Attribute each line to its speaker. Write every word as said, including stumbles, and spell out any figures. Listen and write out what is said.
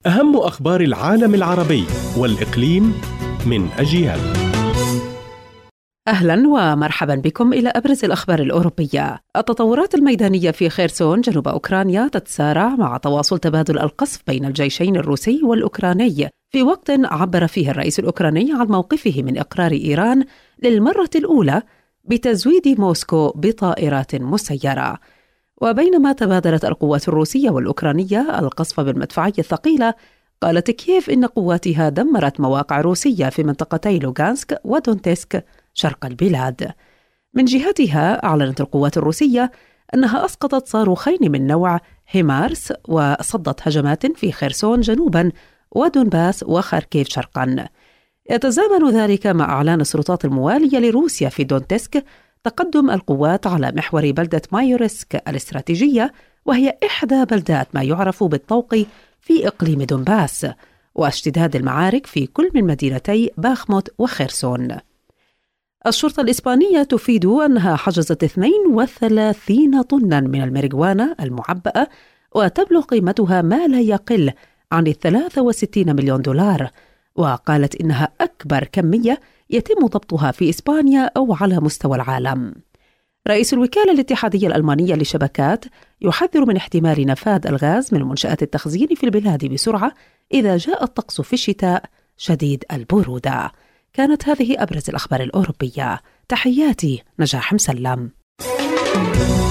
Speaker 1: أهم أخبار العالم العربي والإقليم من أجيال.
Speaker 2: أهلا ومرحبا بكم إلى أبرز الأخبار الأوروبية. التطورات الميدانية في خيرسون جنوب أوكرانيا تتسارع مع تواصل تبادل القصف بين الجيشين الروسي والأوكراني، في وقت عبر فيه الرئيس الأوكراني عن موقفه من إقرار إيران للمرة الأولى بتزويد موسكو بطائرات مسيرة. وبينما تبادلت القوات الروسية والأوكرانية القصف بالمدفعية الثقيلة، قالت كييف إن قواتها دمرت مواقع روسية في منطقتي لوغانسك ودونتسك شرق البلاد. من جهتها أعلنت القوات الروسية أنها أسقطت صاروخين من نوع هيمارس وصدت هجمات في خيرسون جنوبا ودونباس وخاركيف شرقا. يتزامن ذلك مع إعلان السلطات الموالية لروسيا في دونتسك تقدم القوات على محور بلدة مايورسك الاستراتيجية، وهي إحدى بلدات ما يعرف بالطوق في إقليم دونباس، واشتداد المعارك في كل من مدينتي باخموت وخيرسون. الشرطة الإسبانية تفيد أنها حجزت اثنين وثلاثين طنا من الماريجوانا المعبأة، وتبلغ قيمتها ما لا يقل عن ثلاثة وستين مليون دولار، وقالت إنها أكبر كمية يتم ضبطها في إسبانيا أو على مستوى العالم. رئيس الوكالة الاتحادية الألمانية للشبكات يحذر من احتمال نفاذ الغاز من منشآت التخزين في البلاد بسرعة إذا جاء الطقس في الشتاء شديد البرودة. كانت هذه أبرز الأخبار الأوروبية. تحياتي نجاح مسلم.